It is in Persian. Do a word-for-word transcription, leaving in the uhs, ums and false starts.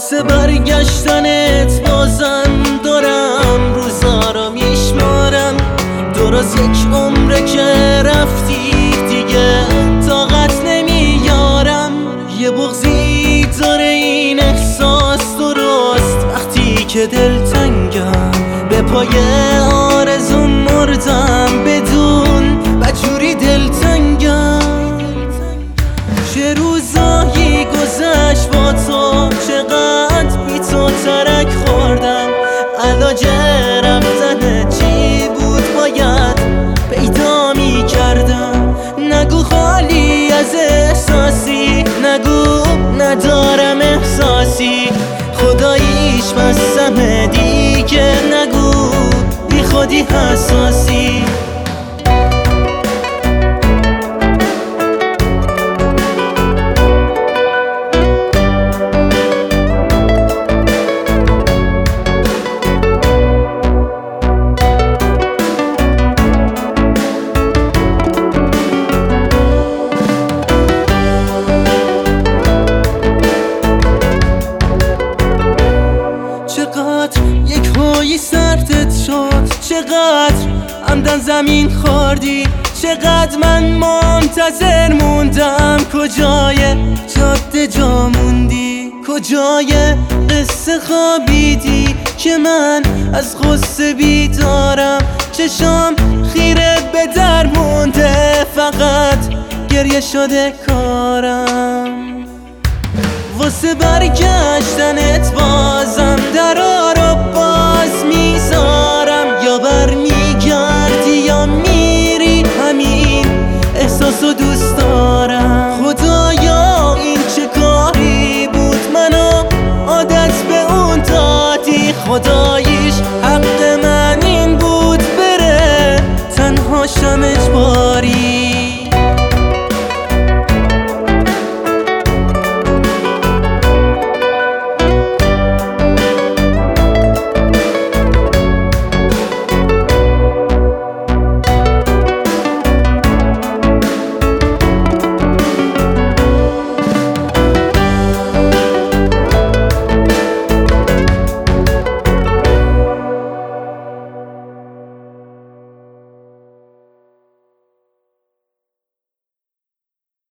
واسه برگشتنت بازم دارم روزا رو میشمارم. درست یک عمره که رفتی دیگه طاقت نمیارم. یه بغضی داره این احساس درست وقتی که دلتنگم، به پای آرزون مردم بدون بجوری دلتنگم. چه روزایی گذشت با تو، چقدر بی تو ترک خوردم. علاج رفتن چی بود باید پیدا می کردم. نگو خالی از احساسی، نگو ندارم احساسی. خداییش بستم دیگه نگو بی خودی حساسی. چقدر یک هایی سردت شد، چقدر عمدن زمین خوردی. چقدر من منتظر موندم، کجای جاده جا موندی. کجای قصه خوابیدی که من از غصه بیدارم. چشام خیره به در مونده، فقط گریه شده کارم. واسه برگشتنت بازم درا رو باز میذارم. یا بر میگردی یا میری، همین احساسو دوست دارم. خدایا این چه کاری بود، منو عادت به اون دادی. خدایا